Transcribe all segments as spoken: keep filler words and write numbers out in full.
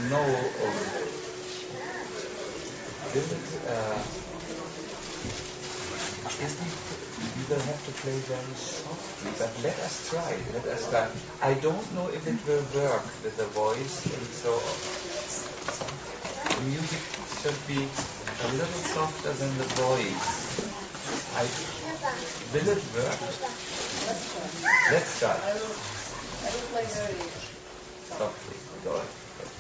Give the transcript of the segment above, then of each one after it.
know over there. This is, uh, isn't, we will have to play very softly, but let us try. Let us try. I don't know if it will work with the voice, and so the music should be a little softer than the voice. I, will it work? Let's try. I will, I will play very softly. Go on.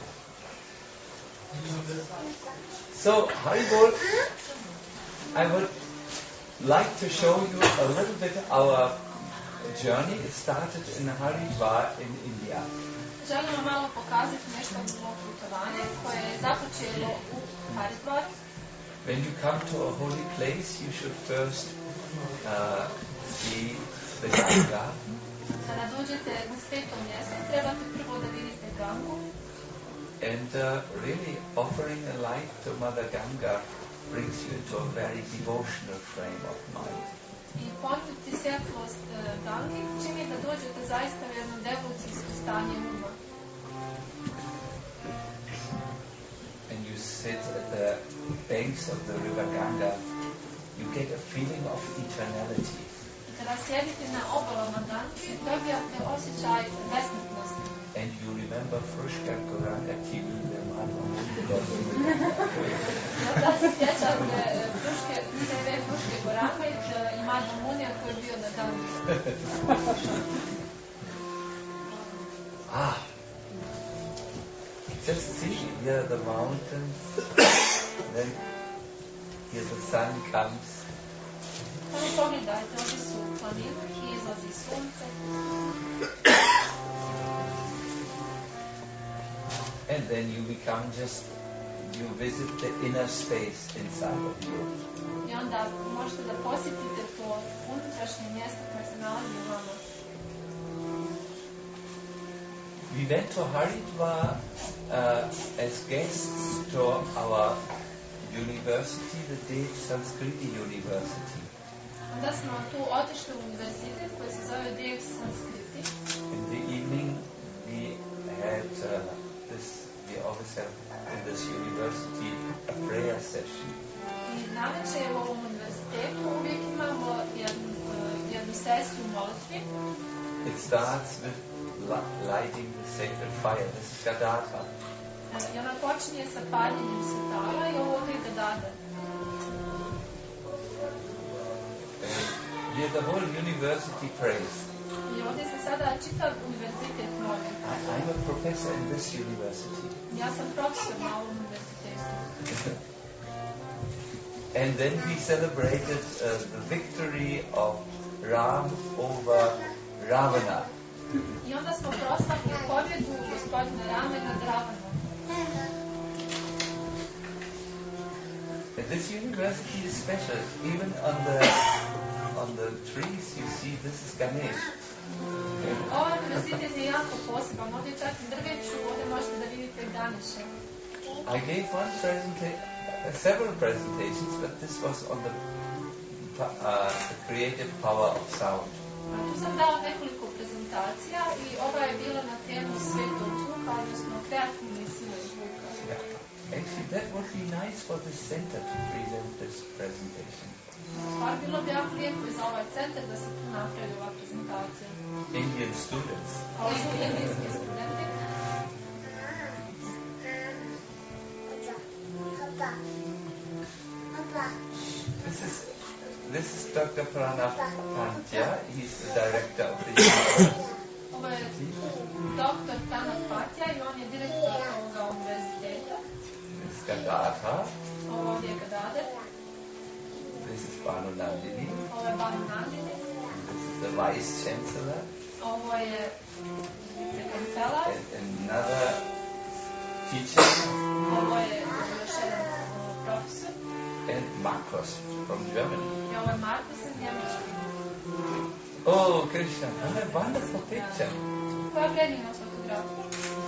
So, Haribol, I would like to show you a little bit our journey. It started in Haridwar in India. Želimo malo pokazati nešto od mog putovanja koje je započelo u Haridwaru. When you come to a holy place, you should first uh, see the Ganga. Kada dođete na sveto mjesto, trebate prvo da vidite Gangu. And uh, really offering a light to Mother Ganga brings you into a very devotional frame of mind. I ponuditi svjetlost uh, Gangi čini da dođete zaista u jedno devocijsko stanje uma. And you sit at the banks of the river Ganga, you get a feeling of eternality. Kada sjedite na obalama Gange, dobijate osjećaj besmrtnosti. And you remember Fruška Goranga T V, the Madhva. Da se sjećate Fruške, te ve Fruške Gorange i Madhva Munija koji je bio na Gangi. Ah, just see here the mountains, then here the sun comes. Samo pogledajte, ovdje su planine i izlazi sunce. And then you become just, you visit the inner space inside of you. I onda možete da posjetite to unutrašnje mjesto koje se nalazi u vama. We went to Haridwar uh, as guests to our university, the Dev Sanskriti University. Onda smo tu otišli u univerzitet koji se zove Dev Sanskriti. In the evening we had uh, this, we always have in this university a prayer session. I navečer u ovom univerzitetu uvijek imamo jednu, uh, jednu sesiju molitvi. It starts with li- lighting the sacred fire. This is Gadadhar. Uh, I ona počinje sa paljenjem svjetala i ovo je Gadadhar. Here the whole university prays. I ovdje se sada čitav univerzitet moli. I, I'm a professor in this university. Ja sam profesor na ovom univerzitetu. And then we celebrated uh, the victory of Ram over Ravana. I onda smo proslavili pobjedu gospodina Rame nad Ravanom. And this university is special. Even on the on the trees you see this is Ganesh. Ovaj univerzitet je jako poseban. Ovdje čak i drveću, ovdje možete da vidite Ganesha. I gave one presentation, uh, several presentations, but this was on the uh, the creative power of sound. A tu sam dao nekoliko prezentacija i ova je bila na temu svetog zvuka, odnosno kreativne sile zvuka. Yeah. Actually, that would be nice for the center to present this presentation. Stvar bilo bi jako lijepo i za ovaj centar da se tu napravi ova prezentacija. Indian students. Ovo su indijski studenti. This is this is Doctor Pranab Pandya. He's the director of the university. Ovo je doktor Pranab Pandya i on je direktor ovoga univerziteta. This is Gadadhar. Ovo ovdje je Gadadhar. This is Banu Nandini. Ovo je Banu Nandini. This is the vice chancellor. Ovo je vicekancelar. And another teacher. Ovo je još jedan profesor. And Marcos from Germany. I ovo je Marcos iz Njemačke. Oh, Krishna, what a wonderful picture. Koja predivna fotografija.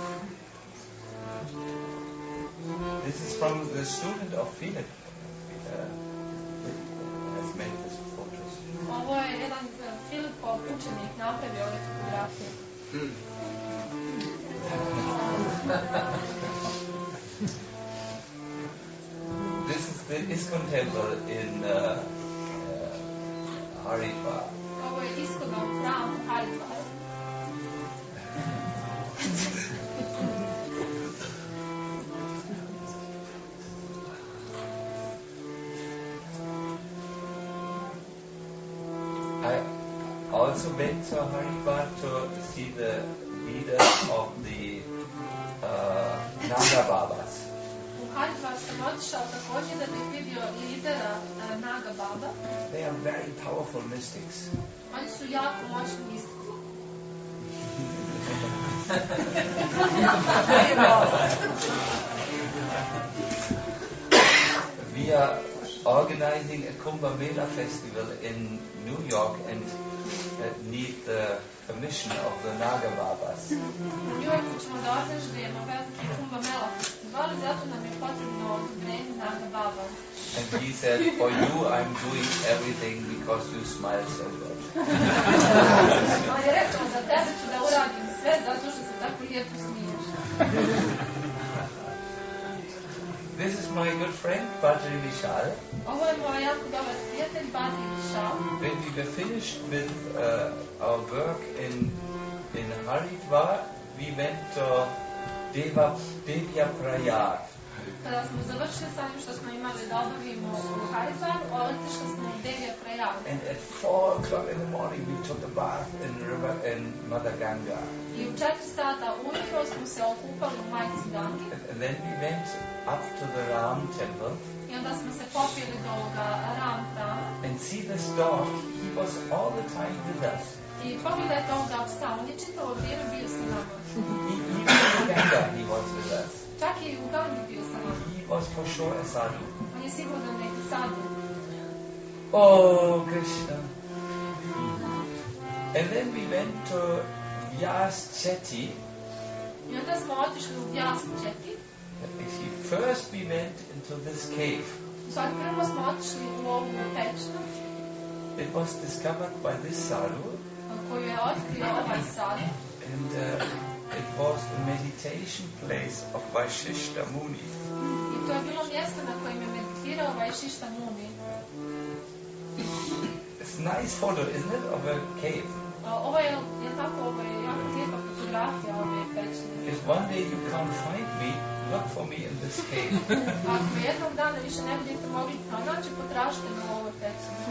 This is from the student of Philip. Uh, has made this photos. Ovo je jedan Filipov učenik napravio ove fotografije. Mm. the ISKCON temple in uh, uh, Haridwar. Ovo je Iskonov hram u Haridvaru. I also went to Haridwar to see the leader of the uh, Naga Babas. U Haridvar sam otišao također da bih vidio lidera uh, Naga Baba. They are very powerful mystics. Oni su jako moćni mistici. We are organizing a Kumbh Mela festival in New York and uh, need the permission of the Naga Babas. U New Yorku ćemo da organizujemo veliki Kumbh Mela festival, zato nam je potrebno odobrenje Naga Baba. And he said, for you I'm doing everything because you smile so good. On je rekao, za tebe ću da uradim sve zato što se tako lijepo smiješ. This is my good friend, Badri Vishal. Ovo je moj jako dobar prijatelj, Badri Vishal. When we were finished with uh, our work in, in Haridwar, we went to Deva, Devya Prayag. Kada smo završili sa onim što smo imali da obavimo u Haridvaru, otišli smo u Devya Prayag. And at four o'clock in the morning we took a bath in river in Mother Ganga. I u četiri sata ujutro smo se okupali u Majci Gangi. And, and then we went up to the Ram temple. I onda smo se popili do ovoga Ram hrama. And see this dog, he was all the time with us. I pogledajte ovoga psa, on je čitavo vrijeme bio sa nama. He, even in Ganga he was with us. Čak i u Gangi bio sa nama. He was for sure a sadhu. On je sigurno neki sadhu. Oh, Krishna. And then we went to Vyas Chetty. I onda smo otišli u Vyas Chetty. Actually, first we went into this cave. Sad prvo smo otišli u ovu pećinu. It was discovered by this sadhu. Koju je otkrio ovaj sadhu. And uh, it was a meditation place of Vaishishta Muni. I to je bilo mjesto na kojem je meditirao Vaishishta Muni. It's a nice photo, isn't it, of a cave? Ovo je, je tako, ovo je jako lijepa fotografija ove pećine. If one day you can't find me, look for me in this cave. Ako jednog dana više ne budete mogli pronaći, potražite me u ovoj pećini.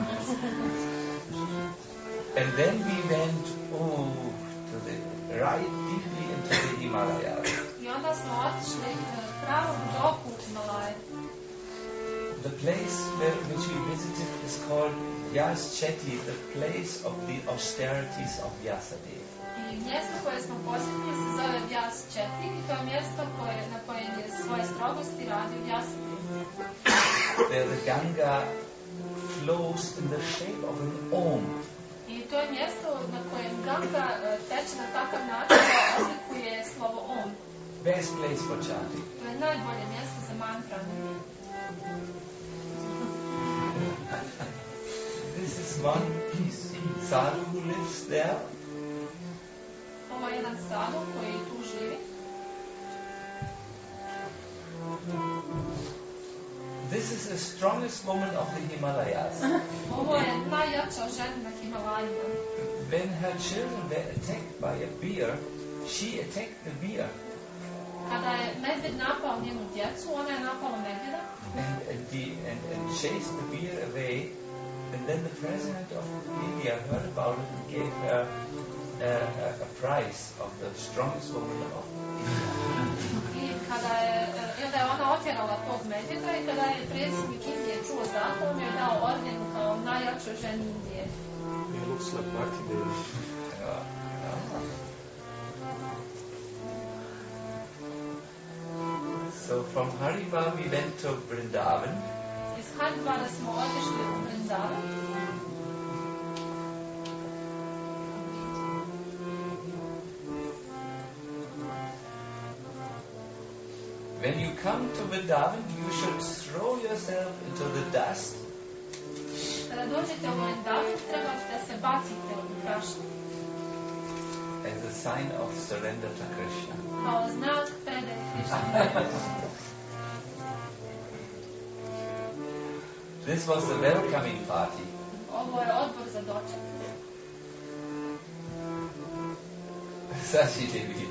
And then we went, oh, to the right deeply into the Himalayas. I onda smo otišli pravo duboko u Himalaje. The place where, which we visited is called Vyas Chetty, the place of the austerities of Vyasadeva. I mjesto koje smo posjetili se zove Vyas Chetty i to je mjesto koje, na kojem je svoje strogosti radio Vyasadeva. Where the Ganga flows in the shape of an Om. I to je mjesto na kojem Ganga teče na takav način da odlikuje slovo Om. Best place for chanting. To je najbolje mjesto za mantranje. This is one sadhu who lives there. Ovo je jedan sadhu koji tu živi. This is the strongest woman of the Himalayas. Ovo je najjača žena na Himalajima. When her children were attacked by a bear, she attacked the bear. Kada je medvjed napao njenu djecu, ona je napala medvjeda. And, and, the, and, and chased the bear away. And then the president of India heard about it and gave her uh, a, a prize of the strongest woman of India. I kada je, i onda je ona otjerala tog medvjeda i kada je predsjednik Indije čuo za to, on je dao orden kao najjačoj ženi Indije. It looks like Bhakti Devi. Yeah, yeah. So from Haridwar we went to Vrindavan. Iz Haridvara smo otišli u Vrindavan. When you come to Vrindavan, you should throw yourself into the dust. Kada dođete u Vrindavan, trebate da se bacite u prašinu. As a sign of surrender to Krishna. Kao znak predaje Krišni. This was the welcoming party. Ovo je odbor za doček. Sashi Devi.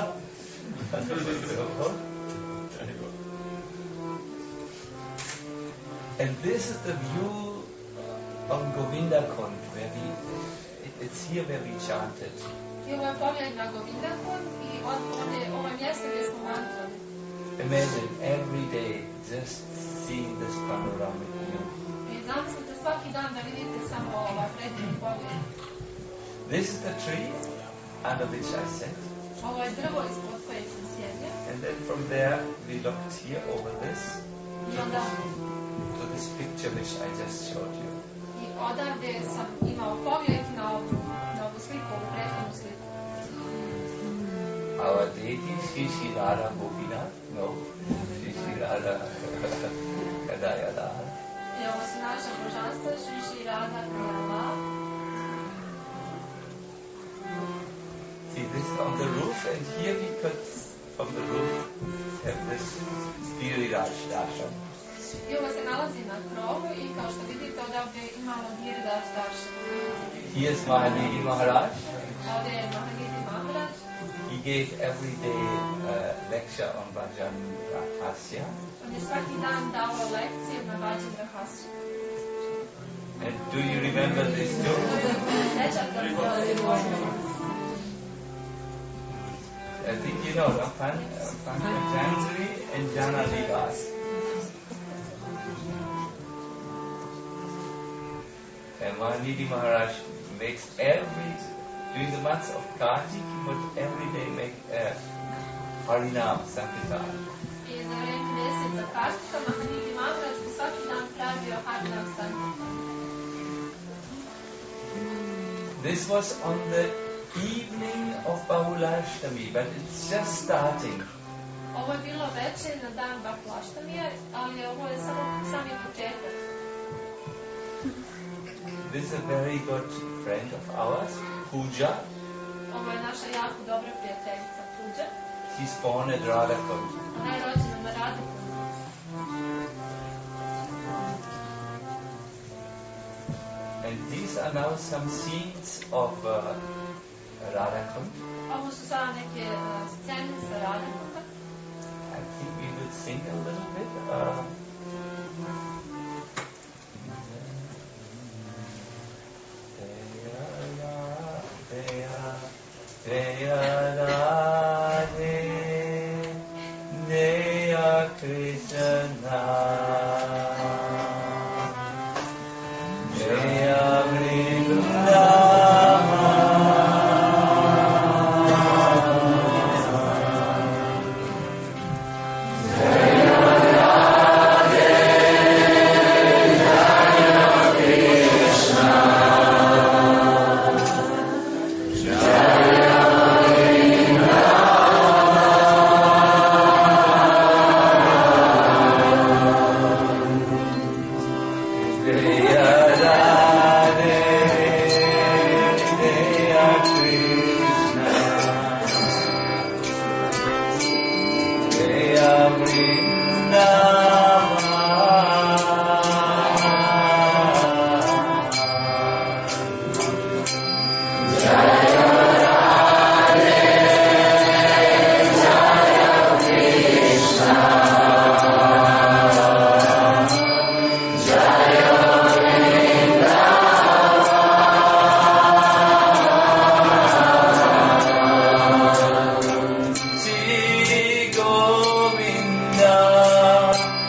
And this is the view on Govinda Kund, where we, it, it's here where we chanted. I ovo je pogled na Govindakund i ovdje, ovo je mjesto gdje smo mantrali. Imagine every day just seeing this panoramic view. I zamislite svaki dan da vidite samo ovaj predivni pogled. This is the tree under which I sat. Ovo je drvo ispod koje sam sjedio. And then from there we looked here over this I onda to this picture which I just showed you. i odavde sam imao pogled na ovu, na ovu sliku, ovu prethodnu sliku. Our deity Sri Sri Radha Gopinath, no, Sri Sri Radha Kadayada. I ovo su naša božanstva, Sri Sri Radha Kadayada. See this on the roof, and here we could, from the roof, have this Giriraj Darshan. I ovo se nalazi na krovu i kao što vidite odavde imamo Giriraj Darshan. Here is Mahanidi Maharaj. Ovdje je Mahanidi Maharaj. He gave every day a lecture on Bhajan Rahasya. On je svaki dan dao lekcije na Bhajan Rahasya. And do you remember this too? Sjećate li se ovo? I think you know, no? Pan, Panchajanjali and Jana Vikas. And Mahanidi Maharaj makes every, during the months of Kartik, he would every day make a Harinam Sankirtan. I za vrijeme mjeseca Kartika Mahanidi Maharaj bi svaki dan pravio Harinam Sankirtan. This was on the evening of Bahulashtami, but it's just starting. Ovo je bilo večer na dan Bahulaštamije, ali ovo je samo sami početak. This is a very good friend of ours, Pooja. Ovo je naša jako dobra prijateljica Pooja. She's born at Radhakund. Ona je rođena na Radhakundu. And these are now some scenes of uh, Radhakund. Ovo su sada neke uh, scene sa Radhakunda. I think we will sing a little bit. Uh, Jaya Radhe, Jaya Krishna, Jaya Vrindavana. Govinda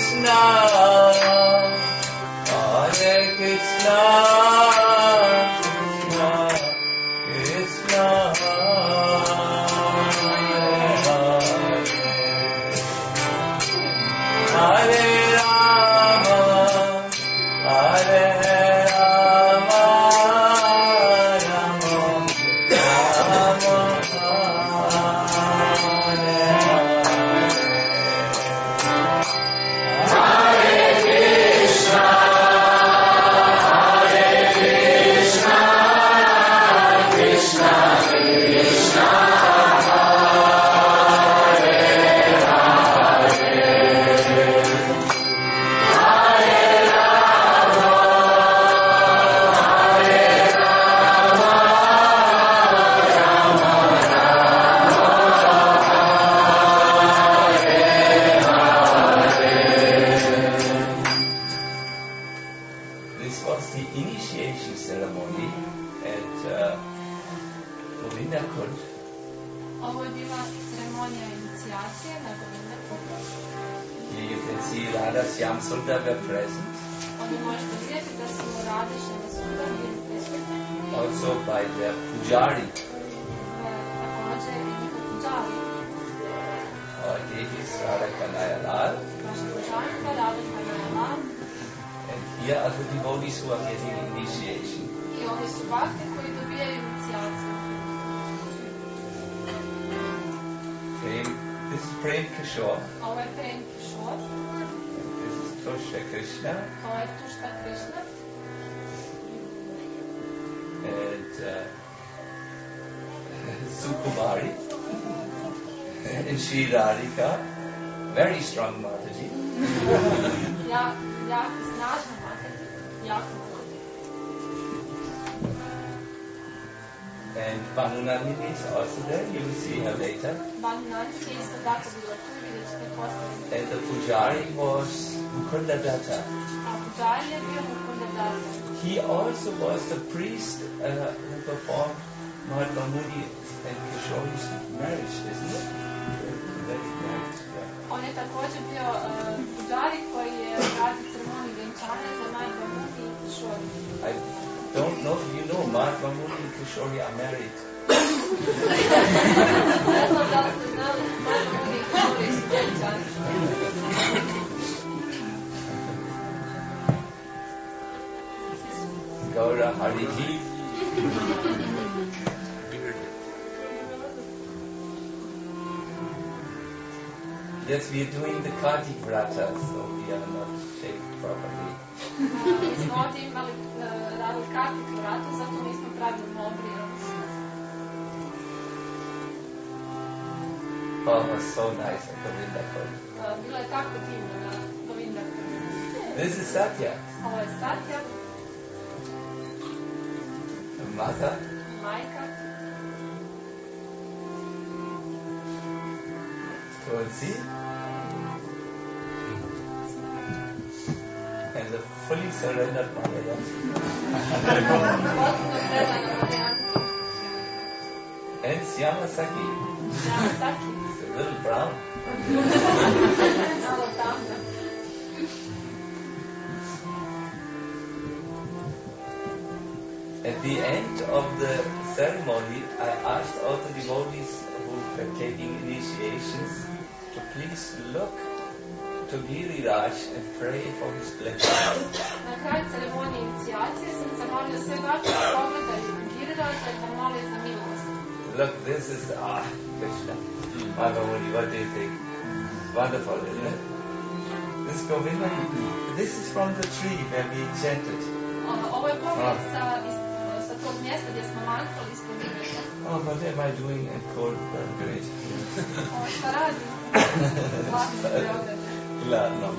Krishna, Hare Krishna, Krishna Krishna, Hare Rama, Hare Rama, Rama Rama, Hare This was the initiation ceremony at uh, Govinda Kund. Ovo je bila ceremonija inicijacije na Govindakundu. Here you can see Radha Shyam Sundar were present, Ovdje možete vidjeti da su Radha i Sundar bili prisutni. also by their pujari, Također i njihov puđari, our deities Radha Kanaya Lal. naša puđarka Radha Kanaya. And here are the devotees who are getting initiation. I ovdje su bakte koji dobijaju inicijaciju. Prem, this is Prem Kishore, Ovo je Prem Kishore, this is Tushya Krishna, ovo je Tušta Krishna and uh, Sukumari, and Shri Radhika, very strong Mataji. ja, jako snažna Mataji, jako Mataji. And Vanunandini is also there, you will see her later. Bani Nandi je isto tako bila tu, vidjet ćete poslije. And the pujari was Mukunda Datta. A puđari je bio Mukunda Datta. He also was the priest uh, who performed Mahatma Muni and Kishori's marriage, isn't it? That is marriage, yeah. On je također bio uh, puđari koji je radio ceremoniju vjenčanja za Mahatma Muni i Kishori. I don't know if you know, Mahatma Muni and Kishori are married. Ne znam da li ste znali, Mahatma Muni i Kishori su vjenčani. Gaura Hariji. Yes, we are doing the Kartik Vrata, so we are not shaped properly. Mi smo ovdje imali, uh, radili kartiku vratu, zato nismo pravilno obrijali. Oh, it was so nice at Govinda Kund. Uh, Bilo je tako divno na Govindakundu. This is Satya, Ovo je Satya, mother, majka, Tulsi, and the fully surrendered mother. potpuno predana Marijanci. And Syama Saki, Yamasaki, it's a little brown. malo tamna. At the end of the ceremony, I asked all the devotees who were taking initiations to please look to Giriraj and pray for his blessing. Na kraju ceremonije inicijacije sam zamolio sve bakte da pogledaju Giriraža i da mole za milost. Look, this is ah Krishna. Bhagavani, what do you think? Wonderful, isn't it? This Govinda, this is from the tree where we chanted. O- Ovo je pogled sa, iz- sa tog mjesta gdje smo mantrali ispod Giriraža. Oh, what am I doing in cold Belgrade? Ovo šta radim? Lako se Beograda. Gladno.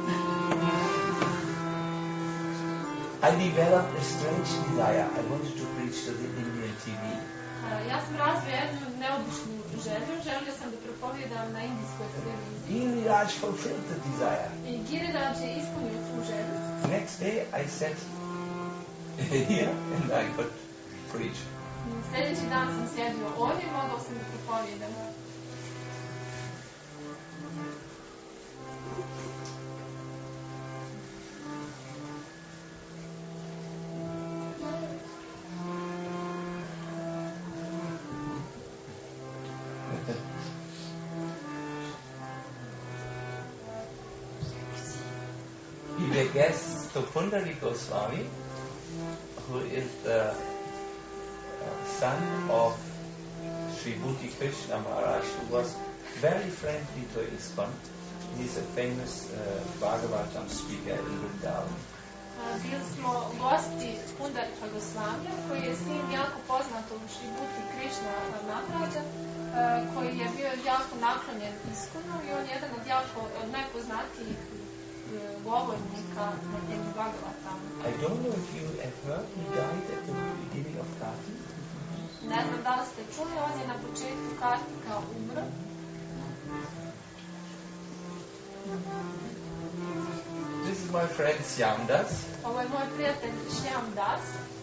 I developed a strange desire. I wanted to preach to the Indian T V. Ja sam razvio jednu neobičnu želju, želio sam da propovijedam na indijskoj televiziji. Giriraj fulfilled the desire. I Giriraž je ispunio tu želju. Next day I sat here and I could preach. Sljedeći dan sam sjedio ovdje i mogao sam da propovijedam. guests to Pundari Goswami, who is the uh, son of Sri Bhuti Krishna Maharaj, who was very friendly to ISKCON. He's a famous uh, Bhagavatam speaker in Vrindavan. Bili smo gosti Pundarika Gosvamija, koji je sin jako poznatog Sri Bhuti Krishna Maharaja, koji je bio jako naklonjen ISKCONu i on je jedan od jako od najpoznatijih govornika na temi Bhagavatama. I don't know if you have heard, he died at the beginning of Kartika. Ne znam da li ste čuli, on je na početku Kartika umro. This is my friend Syamdas. Ovo je moj prijatelj Shyam Das.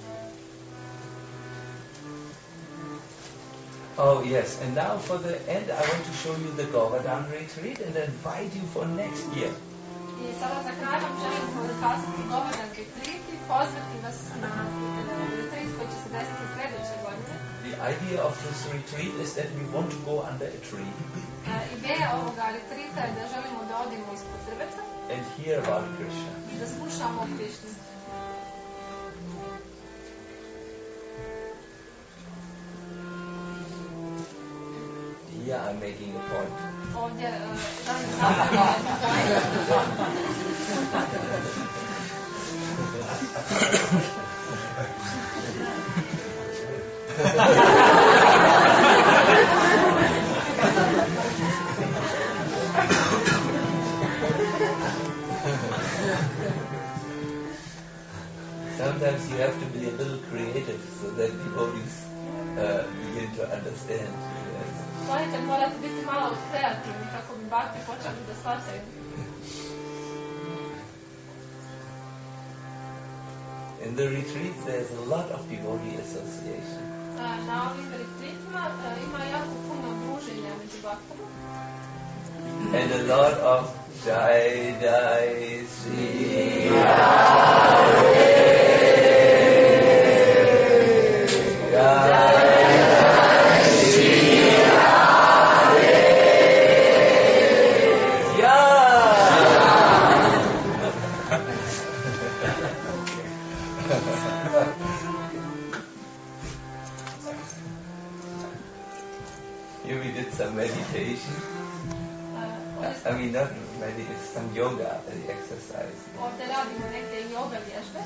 Oh yes, and now for the end I want to show you the Govardhan retreat and invite you for next year. I sada za kraj vam želim pokazati Govardhan retreat i pozvati vas na retreat koji će se desiti sljedeće godine. The idea of this retreat is that we want to go under a tree Ideja ovoga retreata je da želimo da odemo ispod drveta and hear about Krishna. i da slušamo o Krišni. Here I'm making a point. Ovdje uh, želim napraviti Sometimes you have to be a little creative so that devotees uh, begin to understand. Yes. Ponekad morate biti malo kreativni kako bi bakti počeli da shvataju. In the retreats there's a lot of devotee association. Uh, na ovim retreatima uh, ima jako puno druženja među baktama. And a lot of Jai Jai Sri Here we did some meditation. I mean, not meditation, some yoga, the exercise. Ovdje radimo neke yoga vježbe.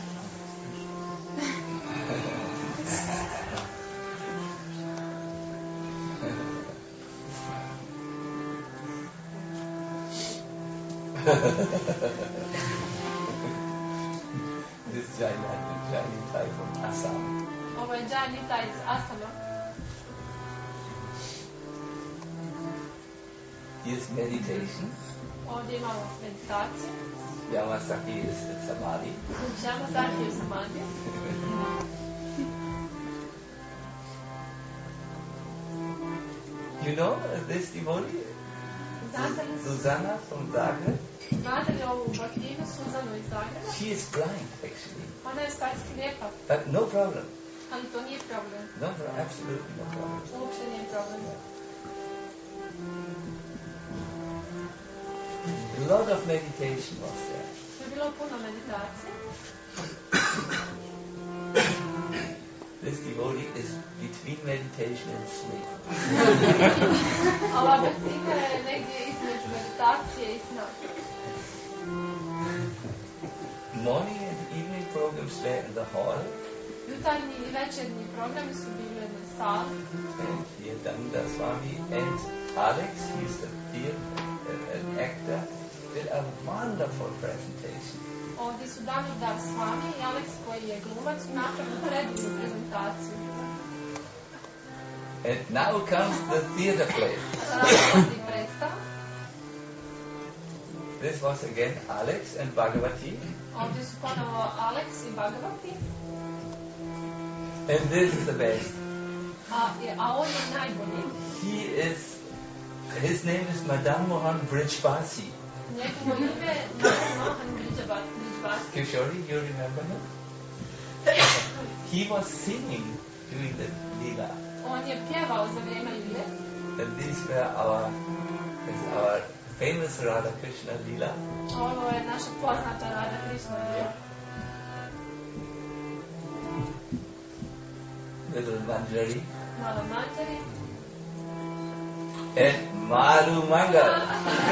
This is Jainitai from Assam. Ovo je Jainitai iz Asama. Here's meditation. Ovdje imamo meditaciju. Yamasaki is the samadhi. Yamasaki je samadhi. You know this devotee? Susanna from Zagreb? Znate li ovu baktinu Suzanu iz Zagreba? She is blind actually. Ona je stajski lijepa, But no problem. ali to nije problem. No problem, absolutely no problem. Uopće nije problem. A lot of meditation was there. To je bilo puno meditacije. This devotee is between meditation and sleep. Ova baktina je negdje između meditacije i sna. Morning and evening programs were in the hall. Jutarnji i večernji programi su bili na sali. And here Danda Swami and Alex, he's the film, an actor, did a wonderful presentation. Ovdje su Damodar Swami i Alex koji je glumac napravili predivnu prezentaciju. And now comes the theater play. Različiti predstava. This was again Alex and Bhagavati. Ovdje su ponovo Alex i Bhagavati. And this is the best. A, je, a on je najbolji. He is, his name is Madan Mohan Brijbasi. Njegovo ime je Madan Mohan Brijbasi. Kishori, you remember him? He was singing during the Leela. On je pjevao za vrijeme Lile. And these were our, is our famous Radha Krishna Leela. Ovo je naša poznata Radha Krišna bio. Little Manjari. Mala Manjari. And Madhu Mangal.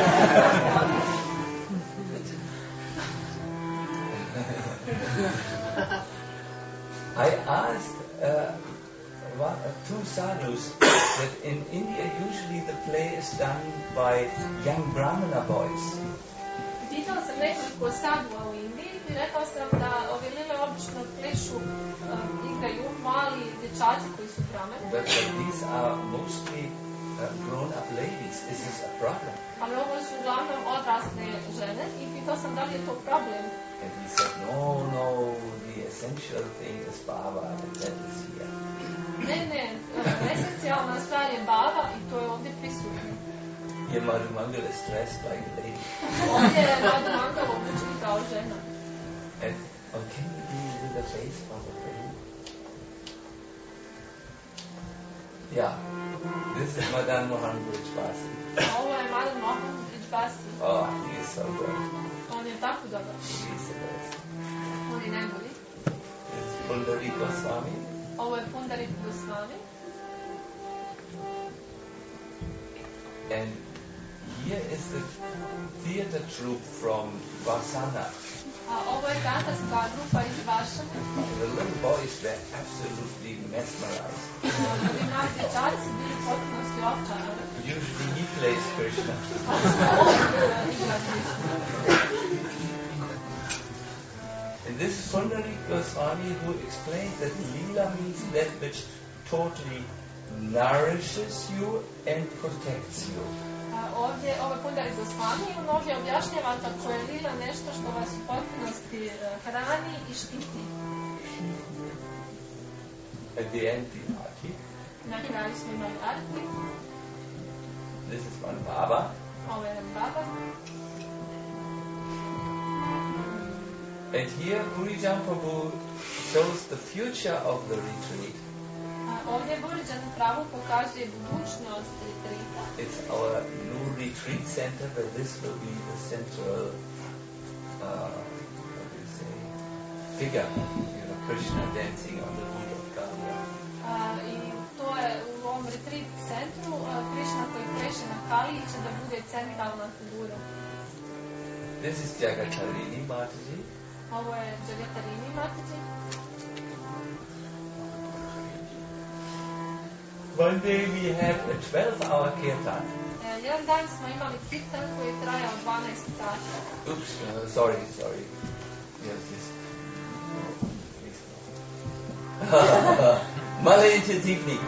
I asked uh, one, uh, two sadhus that in India usually the play is done by young Brahmana boys. Pitala sam nekoliko sadova u Indiji i rekao sam da ove lile obično plešu, uh, igraju mali dječaci koji su brahmani. But, but these are mostly uh, grown-up ladies. Is this a problem? Ali ovo su uglavnom odrasle žene i pitao sam da li je to problem. And he said, no, no, the essential thing is Baba, and that is here. Ne, ne, uh, esencijalna stvar je baba i to je ovdje prisutno. Here Madhu Mangal is dressed like a lady. Ovdje je Madhu Mangal obučen kao žena. And oh, can you do with the face, Baba? Yeah, this is Madan Mohan Brijbasi. Ovo je Madan Mohan Brijbasi. Oh, he is so good. On je tako dobar. He is the best. On je najbolji. This is Pundarik Goswami. Ovo je Pundarik Goswami. And here is the theater troupe from Vasana. A ovo je teatarska grupa iz Varšave. The little boys were absolutely mesmerized. Ovi mali dječaci su bili potpunosti opčarani. Usually he plays Krishna. And this is Pundarik Goswami who explains that Leela means that which totally nourishes you and protects you. Ovdje, ovo je Pundarik Goswami i on ovdje objašnjava kako je lila nešto što vas u potpunosti hrani i štiti. At the end, the Arti. Na kraju smo imali Arti. This is one Baba. Ovo je jedan Baba. And here Purijan Prabhu shows the future of the retreat. Ovdje Burijan Prabhu pokazuje budućnost retrita. It's our new retreat center, but this will be the central, uh, what do you say, figure. You know, Krishna dancing on the feet of Ganga. I to je u ovom retreat centru Krishna koji pleše na Kali će da bude centralna figura. This is Jagatarini Mataji. Ovo je Jagatarini Mataji. One day we had a twelve hour kirtan. Jedan dan smo imali kirtan koji je trajao dvanaest sati. Oops, uh, sorry, sorry. Yes, yes. Malé intenzivní.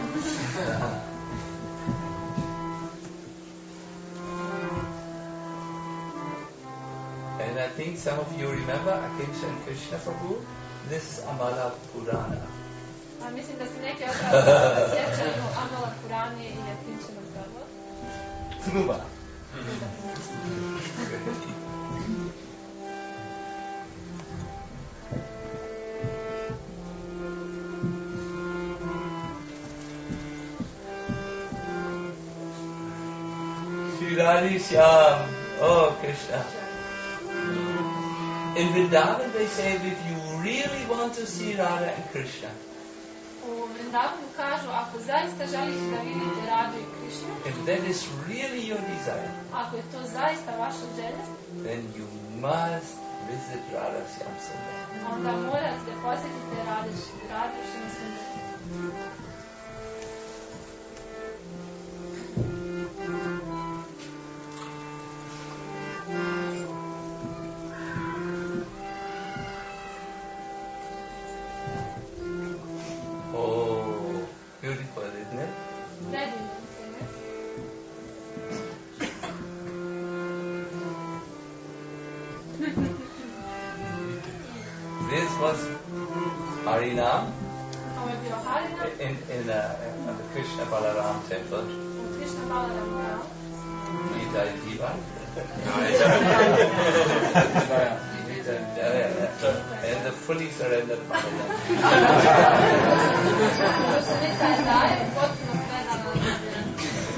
And I think some of you remember Akinchan Krishna Prabhu. This is Amala Purana. A mislim da se neki od vas sjećaju Amala Purane i Akinčana Prabhu. Truba. Shri Radhe Shyam. Oh, Krishna. In Vrindavan they say if you really want to see Radha and Krishna, U Vrindavanu kažu, ako zaista želite da vidite Radhu i Krishnu, if that is really your desire, ako je to zaista vaša želja, then you must visit Radha Shyam Sundar. onda morate da posjetite Radhu Shyam Sundar. This was Harinam Ovo je bio Harinam in, in uh, at the Krishna Balaram temple. u Krishna Balaram hramu. Gita Jivan. And the fully surrendered Balaram. Ruksanica je daje potpuno predana.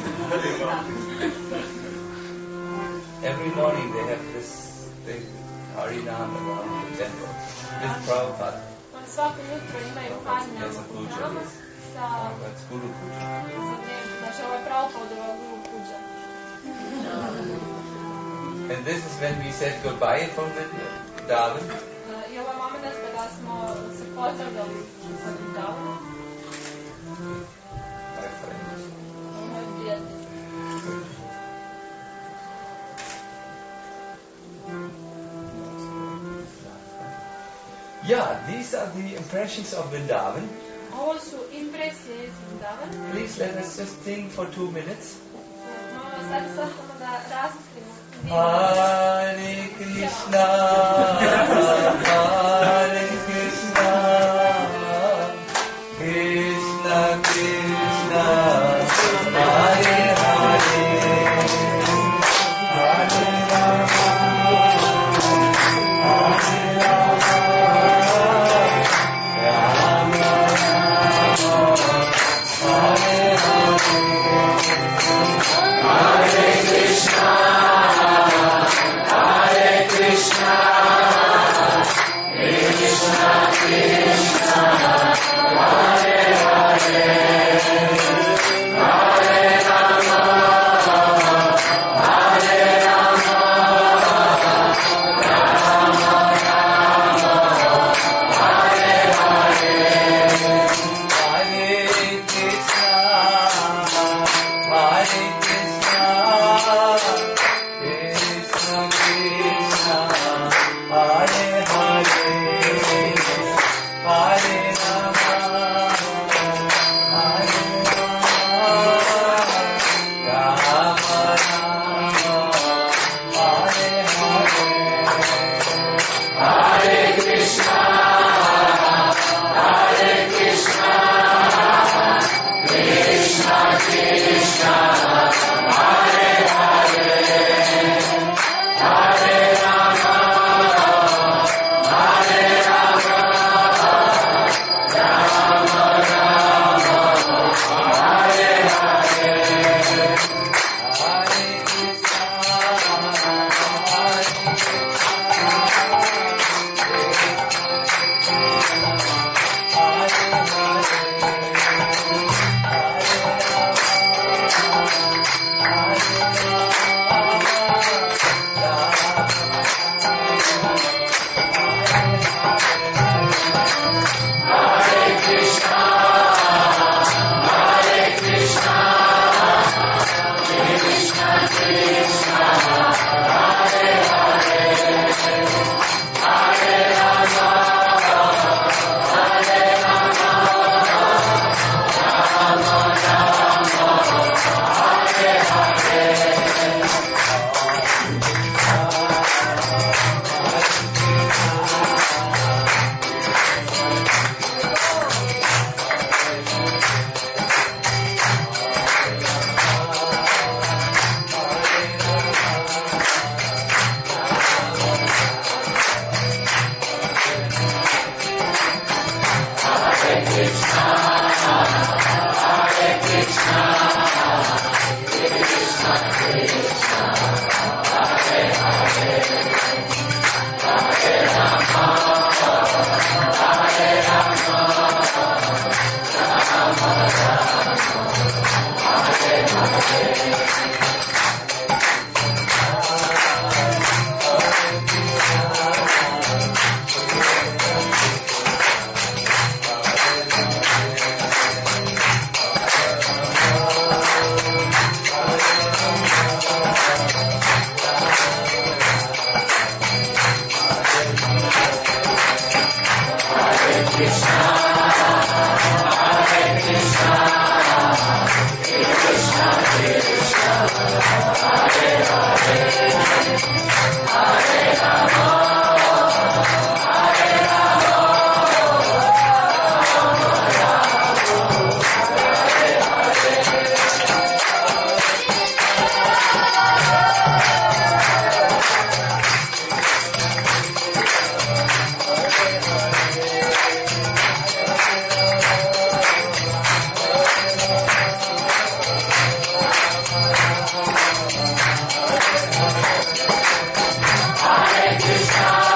Every morning they have this, they Harinam around the temple with Prabhupada. Oni svako jutro imaju Harinam That's a puja. nama sa That's Guru Puja. za vrijeme, znači ovo je Prabhupadova Guru Puja. And this is when we said goodbye from Vrindavan. I ovo je moment kada smo se pozdravljali sa Vrindavom. My friends. Moj prijatelj. Yeah, these are the impressions of Vrindavan. Ovo su impresije iz Vrindavana. Please let us just think for two minutes. Malo sad sad samo da razmislimo. Hare Krishna, Hare Krishna, Krishna Krishna, Hare Hare, Hare Rama, Hare Rama, Rama Rama, Hare Hare, Hare Krishna. Hare Krishna.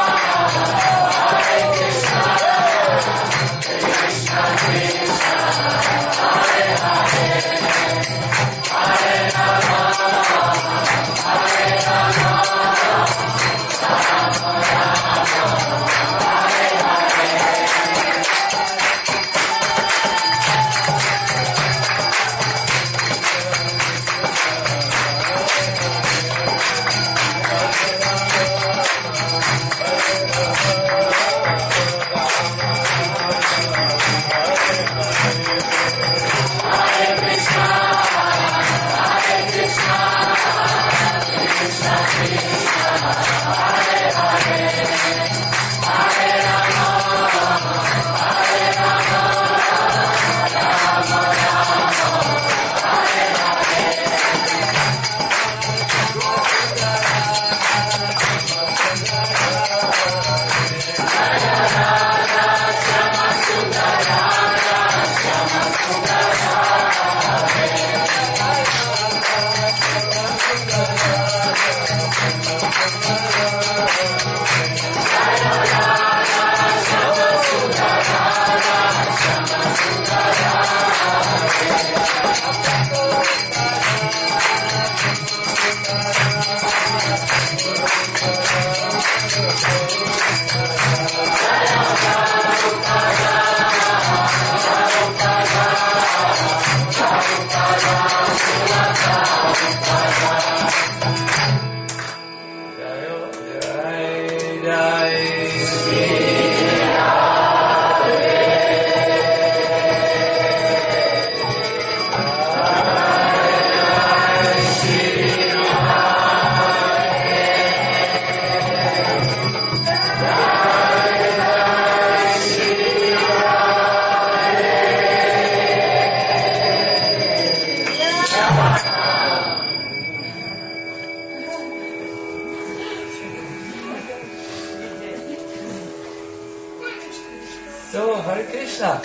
So, Hare Krishna.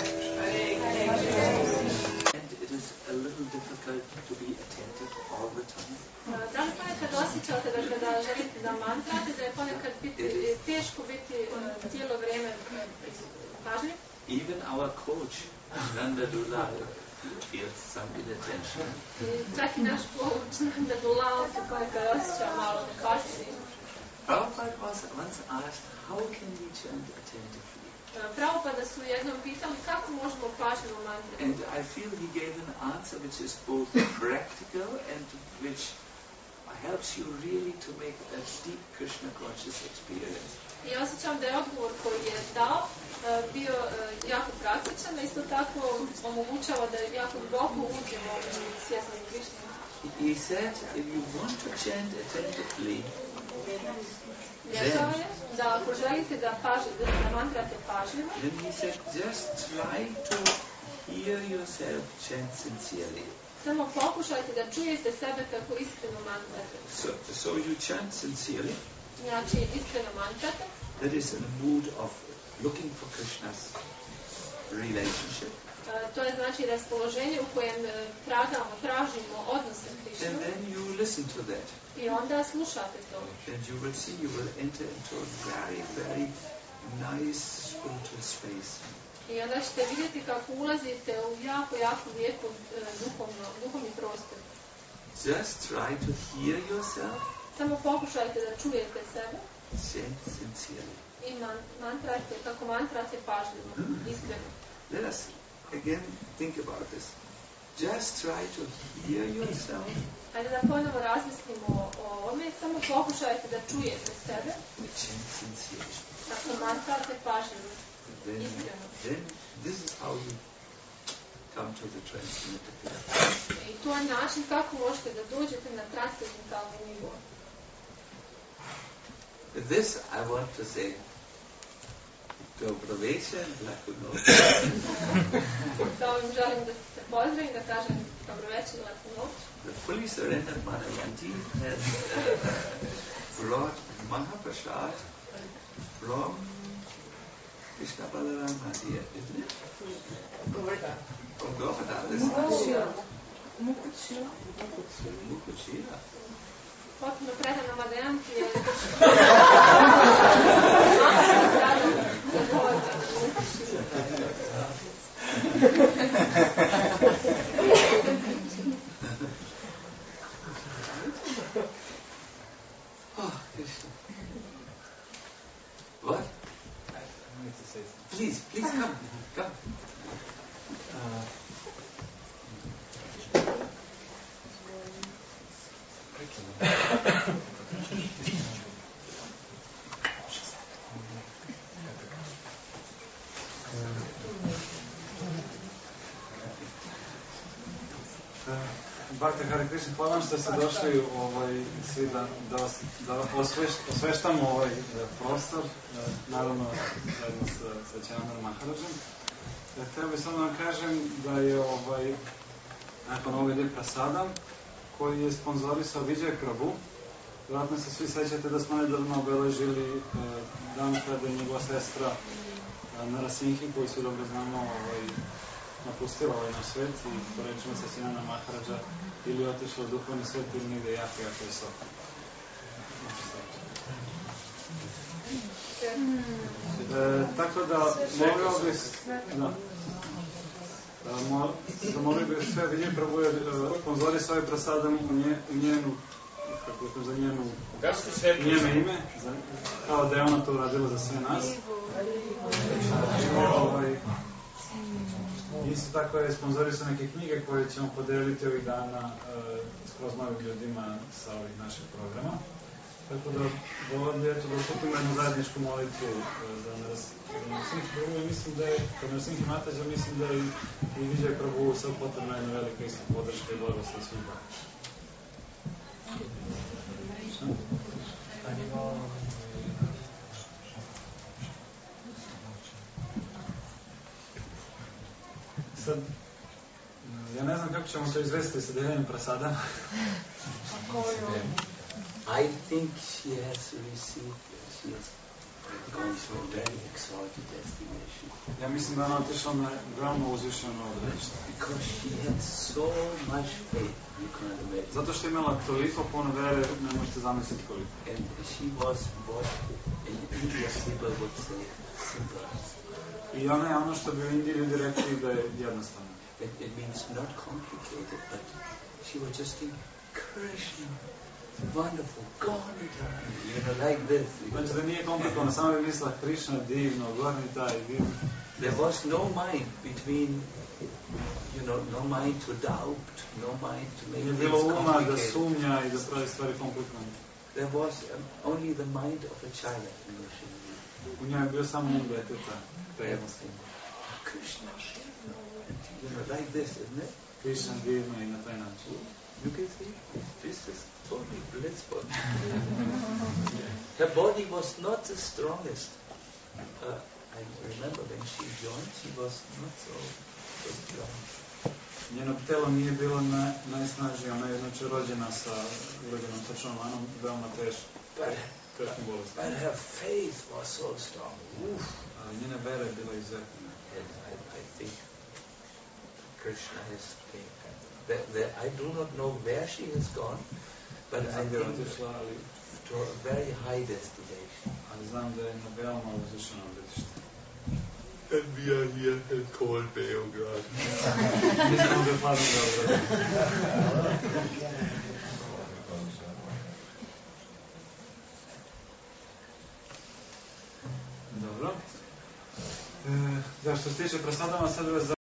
And it is a little difficult to be attentive all the time. Da li ponekad osjećate da kada želite da mantrate, da je ponekad biti, teško biti uh, cijelo vrijeme pažljiv? Even our coach, Nanda Dula, feels some inattention. Čak i naš coach, Nanda Dula, on se ponekad osjeća malo nekažnjeni. Prabhupada was once asked, how can we chant attentively? Prabhupada su jednom pitali kako možemo pažljivo mantrati. And I feel he gave an answer which is both practical and which helps you really to make a deep Krishna conscious experience. I osjećam da je odgovor koji je dao bio jako praktičan, a isto tako omogućava da jako duboko uđemo u svjesnost Krišne. He said, if you want to chant attentively, Rekao je da ako želite da, paži, da mantrate pažljivo, then he said, just try to hear yourself chant sincerely. Samo pokušajte da čujete sebe kako iskreno mantrate. So, so you chant sincerely. Znači, iskreno mantrate. That is in a mood of looking for Krishna's relationship. Uh, to je znači raspoloženje u kojem uh, tragamo, tražimo odnos sa Krišnom. And then you listen to that. I onda slušate to. And you will see you will enter into a very, very nice spiritual space. I onda ćete vidjeti kako ulazite u jako, jako lijepo uh, duhovno, duhovni prostor. Just try to hear yourself. Samo pokušajte da čujete sebe. Chant sincerely. I man, mantrate, kako mantrate pažljivo, iskreno. Let us again think about this. Just try to hear yourself. Ajde da ponovo razmislimo o ovome, samo pokušajte da čujete sebe. Chant sincerely. Kako mantrate pažljivo, Then, iskreno. then this is how you come to the transcendental level. I to je način kako možete da dođete na transcendentalni nivo. With this I want to say Dobro večer, laku noć. Sa ovim želim da se pozdravim, da kažem dobro večer, laku noć. The fully surrendered Madhavanti has uh, brought Mahaprasad from Krishna Balarama here, isn't it? Govardhan. From Govardhan, isn't it? Mukuchira. Mukuchira. Potpuno predana Madhavanti je Oh, Krishna. What? I need to say something. Please, please come, come. Uh, Bhakti Hare Krishna, hvala vam što ste došli ovaj, svi da, da, vas, da osveš, osveštamo ovaj prostor, naravno zajedno sa, sa Čanandar Maharađom. Htio bih samo da vam kažem da je ovaj, nakon ovog ide prasadam koji je sponzorisao Vijay Prabhu. Vjerojatno se svi sećate da smo nedavno obeležili eh, dan kada je njegova sestra eh, Narasimhi, koju svi dobro znamo, ovaj, napustila ovaj naš svet i po rečima sa Čanandra Maharađa ili otišla u duhovni svet ili negdje jako, jako visoko. E, tako da, molio bih, da, zamolio bih sve Vijay Prabhu je sponzori s ovaj prasadam u, nje, u njenu, kako je za njenu, njeno ime, za, kao da je ona to uradila za sve nas. Ovaj, isto tako je sponzorisao neke knjige koje ćemo podeliti ovih dana uh, skroz novim ljudima sa ovih naših programa. Tako da, volio bi eto da okupimo jednu zajedničku molitvu za Narasimhi Prabhu i mislim da je, kod Narasimhi Matađa, mislim da je i Vijay Prabhu sad potrebna jedna velika isto podrška i blagoslov svima. Sad, ja ne znam kako ćemo to izvesti sa deljenjem prasada. I think she has received, she has gone to a very exalted destination. Ja mislim da ona otišla na veoma uzvišeno odredište. Because she had so much faith, you can't imagine. Zato što je imala toliko puno vere, ne možete zamisliti koliko. And she was what in India people would say, simple. I ona je ono što bi u Indiji ljudi rekli da je jednostavno. It, it means not complicated, but she was just thinking, Krishna, wonderful, God eternal, you know, like this. Znači da nije komplikovano, samo bi mislila Krishna divno, gorni taj, divno. There was no mind between, you know, no mind to doubt, no mind to make Nije things bilo uma da complicated. sumnja i da pravi stvari komplikovane. There was um, only the mind of a child emotionally. U njoj je bio samo um deteta, to je jednostavno. Krishna, you know, like this, isn't it? Krishna divno i na taj način. You can see, this is totally blissful. Her body was not the strongest. Uh, I remember when she joined, she was not so, so strong. Njeno telo nije bilo na, najsnažnije, ona je znači rođena sa urođenom srčanom manom, veoma teško, teškom bolesti. But her faith was so strong. Oof. Ali njena vera je bila izuzetna. And I, I think Krishna has been, the, the, I do not know where she has gone, but I think otišla, ali, to a very high destination. ali znam da je na veoma uzvišeno odredište. And we are here in cold Beograd. Mi smo ovdje hladno Beograd. Dobro. E, da, što se tiče prasadama, sad vas